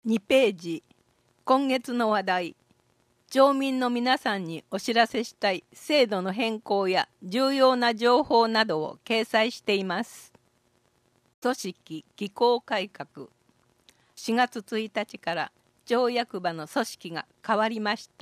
2ページ、今月の話題。町民の皆さんにお知らせしたい制度の変更や重要な情報などを掲載しています。組織機構改革。4月1日から町役場の組織が変わりました。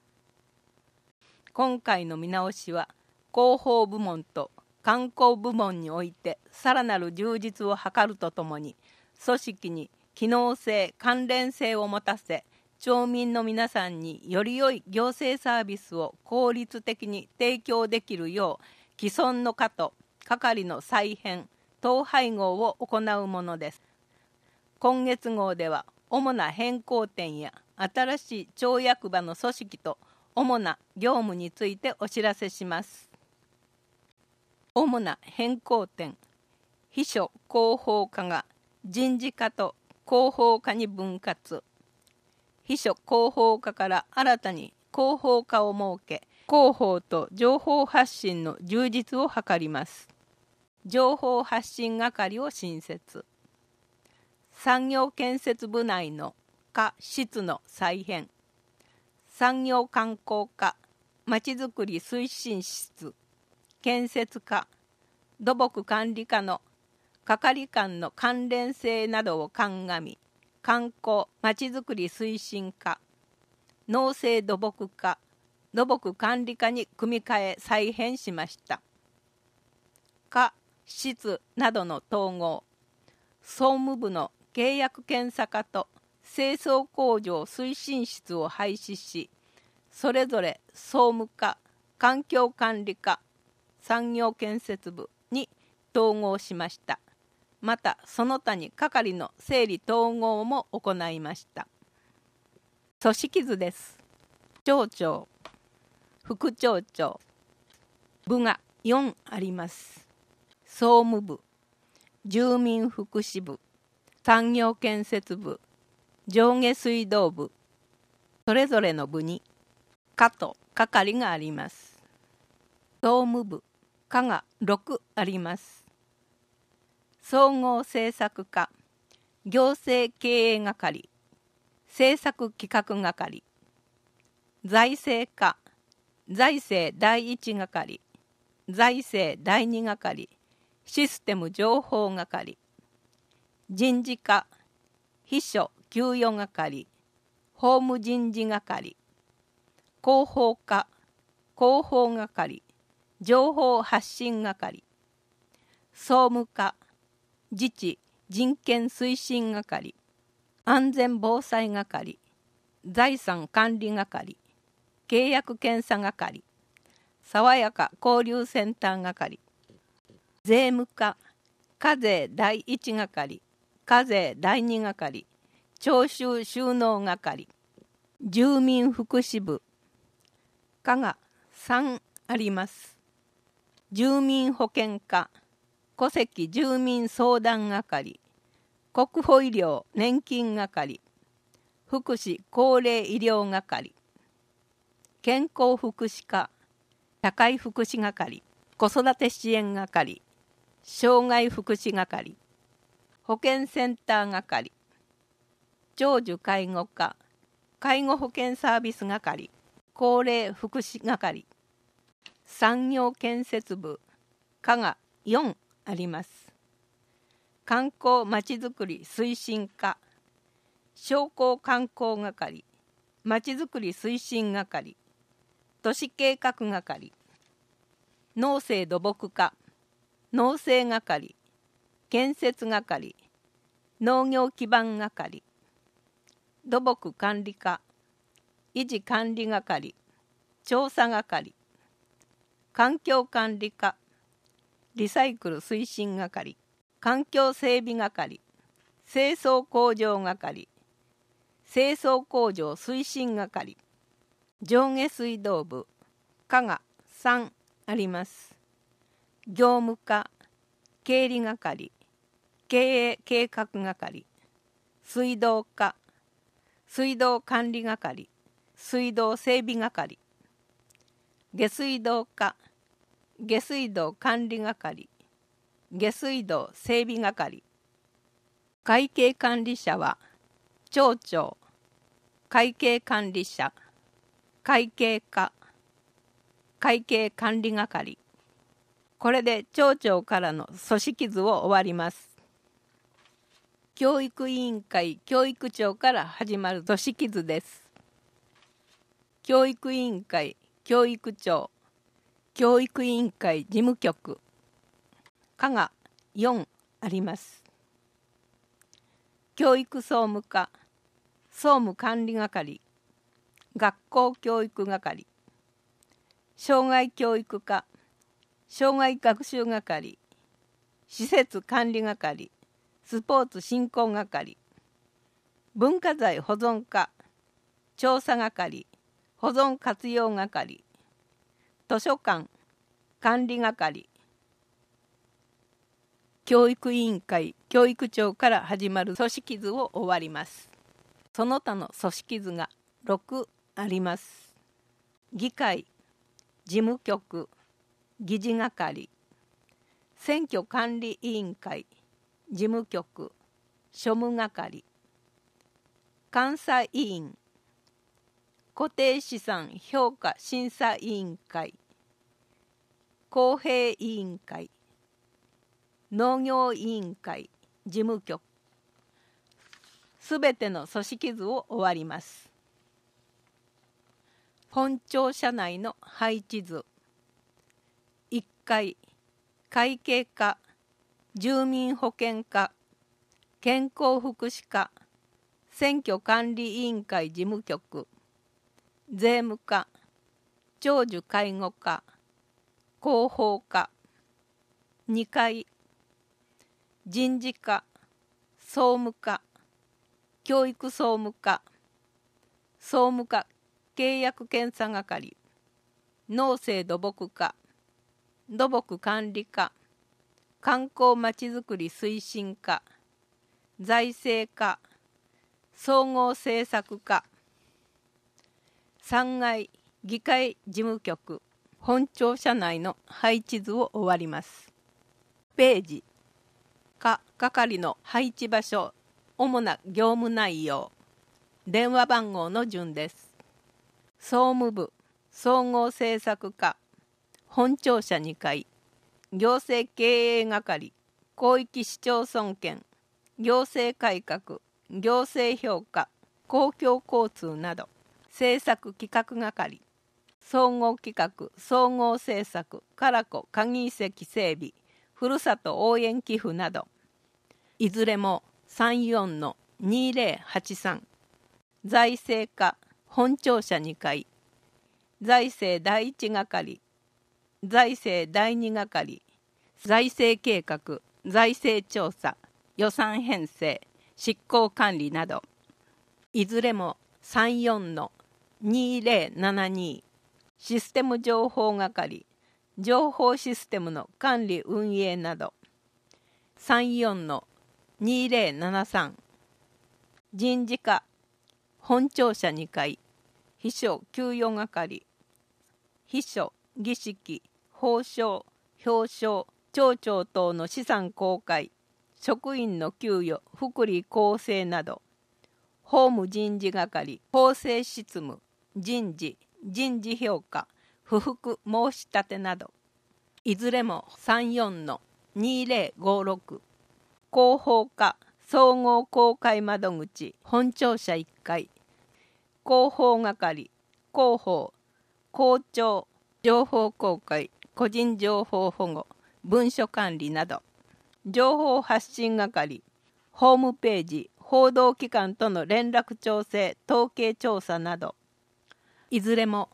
今回の見直しは広報部門と観光部門においてさらなる充実を図るとともに、組織に機能性・関連性を持たせ、町民の皆さんにより良い行政サービスを効率的に提供できるよう、既存の課と係の再編・統廃合を行うものです。今月号では、主な変更点や新しい町役場の組織と主な業務についてお知らせします。主な変更点。秘書広報課が人事課と広報課に分割。秘書広報課から新たに広報課を設け、広報と情報発信の充実を図ります。情報発信係を新設。産業建設部内の課室の再編。産業観光課、まちづくり推進室、建設課、土木管理課の係間の関連性などを鑑み、観光・まちづくり推進課、農政土木課、土木管理課に組み替え再編しました。課、室などの統合、総務部の契約検査課と清掃工場推進室を廃止し、それぞれ総務課、環境管理課、産業建設部に統合しました。またその他に係の整理統合も行いました。組織図です。町長、副町長、部が4あります。総務部、住民福祉部、産業建設部、上下水道部、それぞれの部に課と係があります。総務部、課が6あります。総合政策課、行政経営係、政策企画係、財政課、財政第一係、財政第二係、システム情報係、人事課、秘書給与係、法務人事係、広報課、広報係、情報発信係、総務課、自治人権推進係、安全防災係、財産管理係、契約検査係、爽やか交流センター係、税務課、課税第一係、課税第二係、徴収収納係、住民福祉部、課が3あります。住民保険課、戸籍住民相談係、国保医療年金係、福祉高齢医療係、健康福祉課、社会福祉係、子育て支援係、障害福祉係、保健センター係、長寿介護課、介護保険サービス係、高齢福祉係、産業建設部、課が4あります。観光まちづくり推進課、商工観光係、まちづくり推進係、都市計画係、農政土木課、農政係、建設係、農業基盤係、土木管理課、維持管理係、調査係、環境管理課、リサイクル推進係、環境整備係、清掃工場係、清掃工場推進係、上下水道部、課が3あります。業務課、経理係、経営計画係、水道課、水道管理係、水道整備係、下水道課、下水道管理係、下水道整備係。会計管理者は町長、会計管理者、会計課、会計管理係。これで町長からの組織図を終わります。教育委員会教育長から始まる組織図です。教育委員会教育長、教育委員会事務局、課が4あります。教育総務課、総務管理係、学校教育係、障害教育課、障害学習係、施設管理係、スポーツ振興係、文化財保存課、調査係、保存活用係、図書館管理係。教育委員会教育長から始まる組織図を終わります。その他の組織図が6あります。議会、事務局、議事係、選挙管理委員会、事務局、庶務係、監査委員、固定資産評価審査委員会、公平委員会、農業委員会事務局。すべての組織図を終わります。本庁舎内の配置図。1階、会計課、住民保険課、健康福祉課、選挙管理委員会事務局、税務課、長寿介護課、広報課。2階、人事課、総務課、教育総務課、総務課契約検査係、農政土木課、土木管理課、観光まちづくり推進課、財政課、総合政策課。3階、議会事務局、本庁舎内の配置図を終わります。ページ、課係の配置場所、主な業務内容、電話番号の順です。総務部、総合政策課、本庁舎2階、行政経営係、広域市町村圏、行政改革、行政評価、公共交通など、政策企画係、総合企画、総合政策、カラコ鍵遺跡整備、ふるさと応援寄付など、いずれも34-2083。財政課、本庁舎2階、財政第1係、財政第2係、財政計画、財政調査、予算編成、執行管理など、いずれも34-2072。システム情報係、情報システムの管理運営など、34-2073。人事課、本庁舎2階、秘書給与係、秘書、儀式、報奨、表彰、町長等の資産公開、職員の給与、福利厚生など、法務人事係、法制執務、人事、人事評価、不服申し立てなど、いずれも34-2056。広報課、総合公開窓口、本庁舎1階、広報係、広報、校長、情報公開、個人情報保護、文書管理など、情報発信係、ホームページ、報道機関との連絡調整、統計調査など、いずれも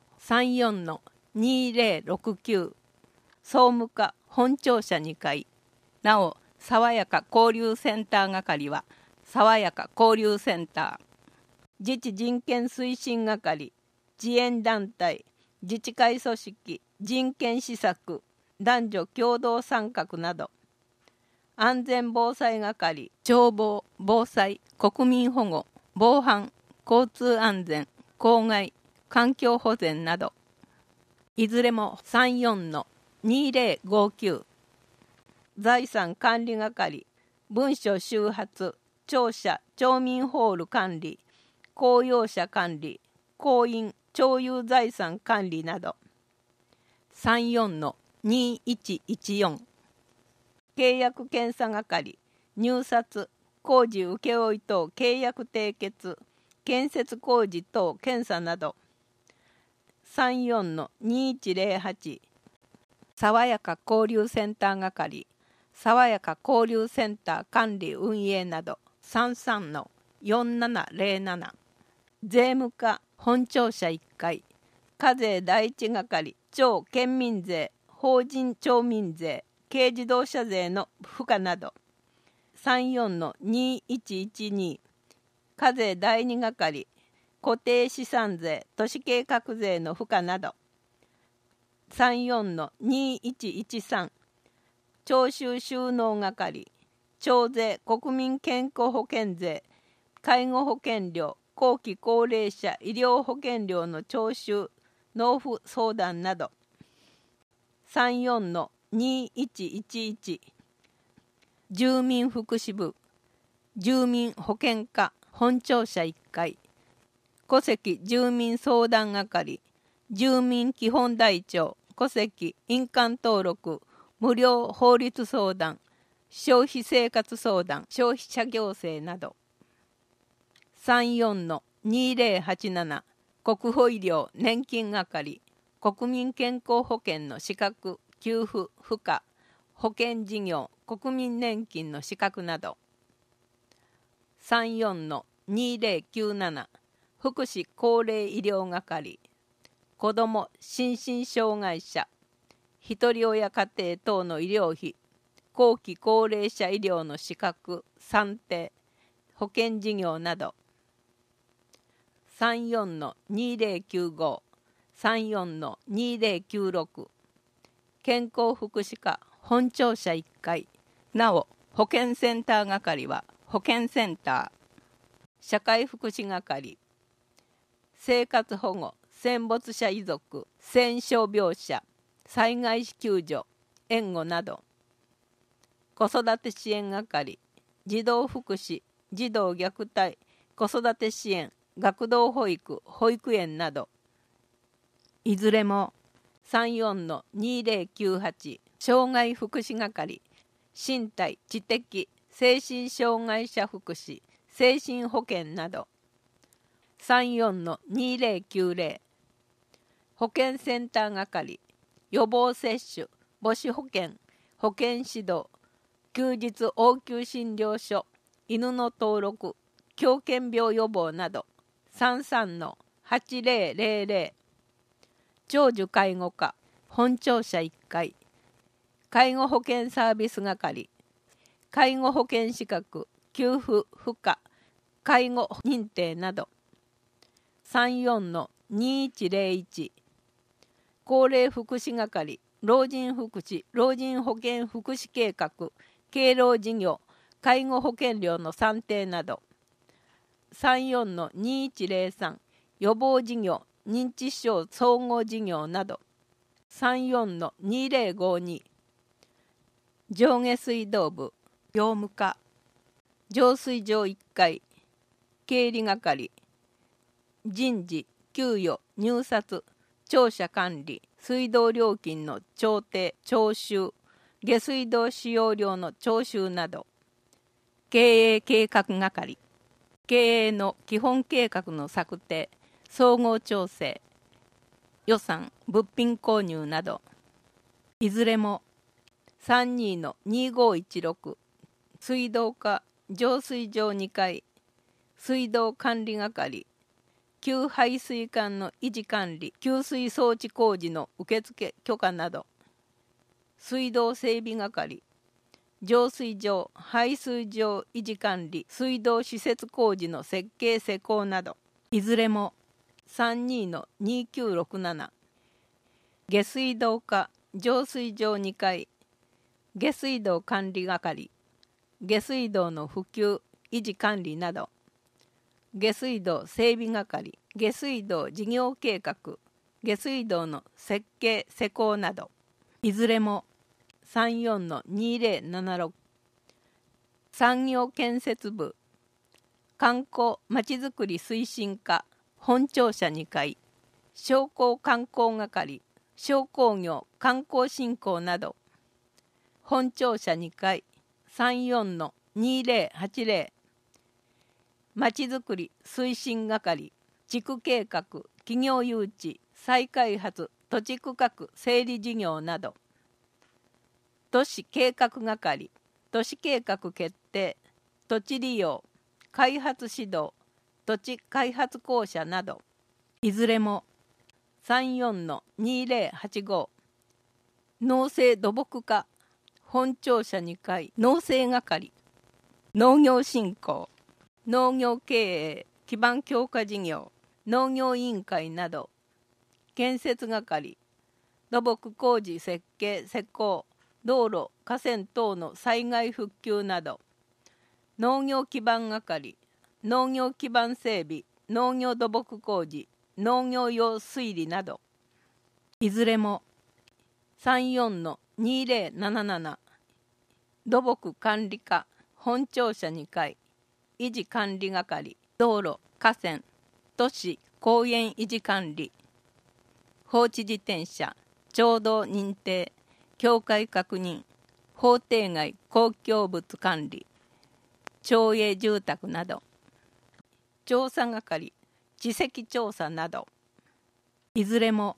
34-2069。総務課、本庁舎2階。なお、爽やか交流センター係は、爽やか交流センター。自治人権推進係、自援団体、自治会組織、人権施策、男女共同参画など、安全防災係、消防、防災、国民保護、防犯、交通安全、公害、環境保全など、いずれも34-2059。財産管理係、文書収発、 庁舎町民ホール管理、公用車管理、公印町有財産管理など。34-2114 契約検査係、入札、工事請負等契約締結、建設工事等検査など。34-2108爽やか交流センター係、爽やか交流センター管理運営など。33-4707税務課本庁舎1階、課税第一係、町県民税、法人町民税、軽自動車税の付加など。34-2112課税第二係、固定資産税、都市計画税の付加など。34-2113徴収収納係、徴税、国民健康保険税、介護保険料、後期高齢者医療保険料の徴収、納付相談など。34-2111住民福祉部、住民保険課本庁舎1階、戸籍住民相談係、住民基本台帳、戸籍印鑑登録、無料法律相談、消費生活相談、消費者行政など。34-2087国保医療年金係、国民健康保険の資格、給付、付加、保険事業、国民年金の資格など。34-2097福祉高齢医療係、子ども心身障害者、ひとり親家庭等の医療費、後期高齢者医療の資格、算定、保険事業など。34-2095 34-2096健康福祉課本庁舎1階、なお保健センター係は保健センター、社会福祉係、生活保護、戦没者遺族、戦傷病者、災害救助、援護など。子育て支援係、児童福祉、児童虐待、子育て支援、学童保育、保育園など。いずれも34-2098障害福祉係、身体、知的、精神障害者福祉、精神保健など。34-2090保健センター係、予防接種、母子保健、保健指導、休日応急診療所、犬の登録、狂犬病予防など。33-8000長寿介護課本庁舎1階、介護保険サービス係、介護保険資格、給付、付加、介護認定など。34-2101高齢福祉係、老人福祉、老人保健福祉計画、敬老事業、介護保険料の算定など。34-2103予防事業、認知症総合事業など。34-2052上下水道部業務課、浄水場1階、経理係、人事、給与、入札、庁舎管理、水道料金の調停、徴収、下水道使用料の徴収など。経営計画係、経営の基本計画の策定、総合調整、予算、物品購入など。いずれも32-2516水道課浄水場2階、水道管理係、給排水管の維持管理、給水装置工事の受付許可など。水道整備係、浄水場、排水場維持管理、水道施設工事の設計施工など。いずれも32-2967下水道課浄水場2階、下水道管理係、下水道の普及、維持管理など。下水道整備係、下水道事業計画、下水道の設計施工など。いずれも34-2076産業建設部観光まちづくり推進課本庁舎2階、商工観光係、商工業観光振興など、本庁舎2階 34-2080、まちづくり推進係、地区計画、企業誘致、再開発、土地区画整理事業など、都市計画係、都市計画決定、土地利用、開発指導、土地開発公社など、いずれも 34-2085、農政土木課本庁舎2階農政係、農業振興、農業経営基盤強化事業、農業委員会など、建設係、土木工事設計施工、道路河川等の災害復旧など、農業基盤係、農業基盤整備、農業土木工事、農業用水利など、いずれも 34-2077、土木管理課本庁舎2階維持管理係、道路河川都市公園維持管理、放置自転車町道認定境界確認、法定外公共物管理、町営住宅など、調査係、地籍調査など、いずれも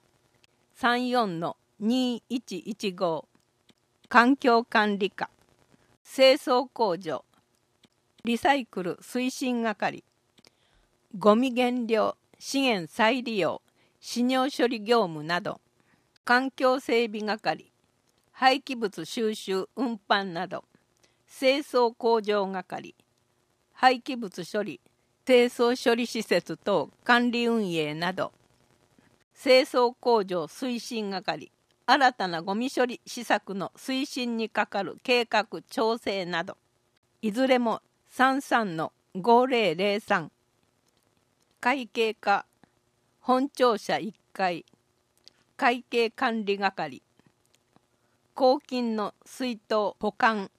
34-2115、環境管理課清掃工場、リサイクル推進係、ゴミ減量資源再利用死尿処理業務など、環境整備係、廃棄物収集運搬など、清掃工場係、廃棄物処理清掃処理施設等管理運営など、清掃工場推進係、新たなゴミ処理施策の推進にかかる計画調整など、いずれも 33-5003、会計課本庁舎1階会計管理係、公金の出納保管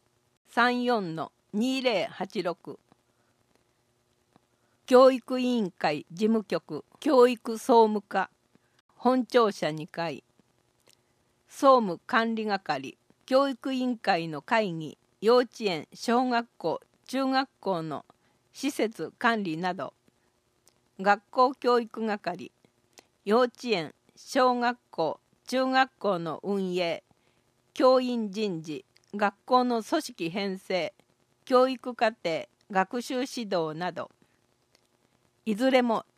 34-2086、教育委員会事務局教育総務課本庁舎2階総務管理係、教育委員会の会議、幼稚園小学校中学校の施設管理など、学校教育係、幼稚園小学校中学校の運営、教員人事、学校の組織編成、教育課程学習指導など、いずれも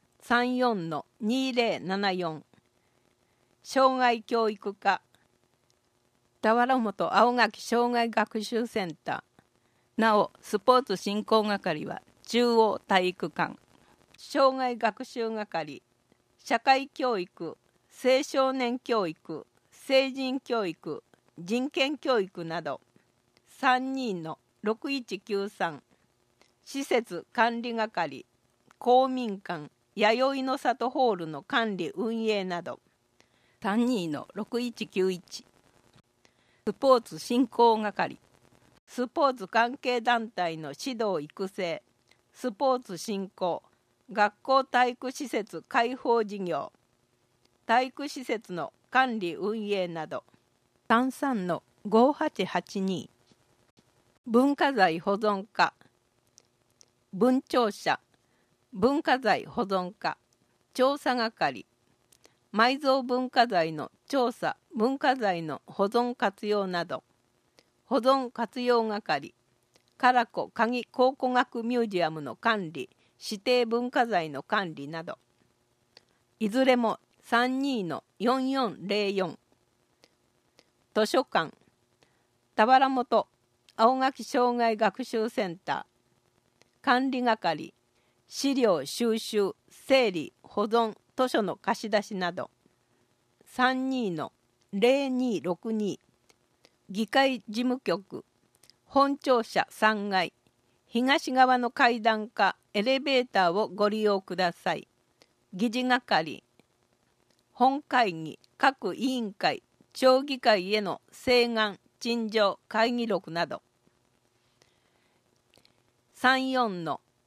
34-2074、障害教育課田原本青垣障害学習センター、なおスポーツ振興係は中央体育館、障害学習係、社会教育、青少年教育、成人教育、人権教育など、32-6193、施設管理係、公民館、弥生の里ホールの管理運営など、32-6191、スポーツ振興係、スポーツ関係団体の指導育成、スポーツ振興、学校体育施設開放事業、体育施設の管理運営など、33-5882、文化財保存課、文庁舎、文化財保存課、調査係、埋蔵文化財の調査、文化財の保存活用など、保存活用係、唐子鍵考古学ミュージアムの管理、指定文化財の管理など、いずれも 32-4404、図書館、田原本青垣障害学習センター、管理係、資料収集、整理、保存、図書の貸し出しなど、32-0262、議会事務局、本庁舎3階、東側の階段かエレベーターをご利用ください。議事係、本会議、各委員会、町議会への請願、陳情、会議録など、34-2086、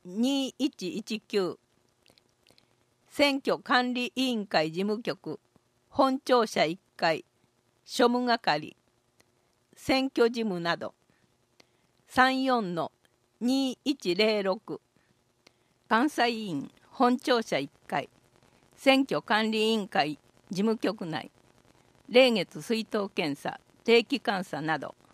2119選挙管理委員会事務局本庁舎1階庶務係選挙事務など 34-2106 監査委員本庁舎1階選挙管理委員会事務局内例月出納検査定期監査など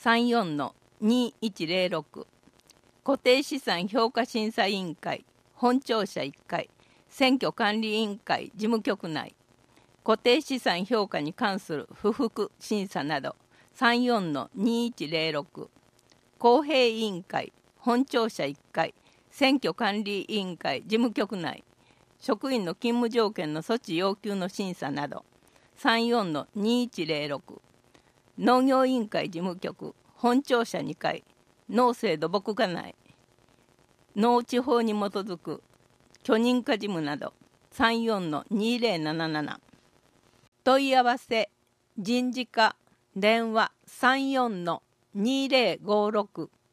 34-2106 固定資産評価審査委員会本庁舎1階選挙管理委員会事務局内固定資産評価に関する不服審査など 34-2106 公平委員会本庁舎1階選挙管理委員会事務局内職員の勤務条件の措置要求の審査など 34-2106 農業委員会事務局本庁舎2階農政土木課内農地法に基づく許認可事務など 34-2077 問い合わせ人事課電話 34-2056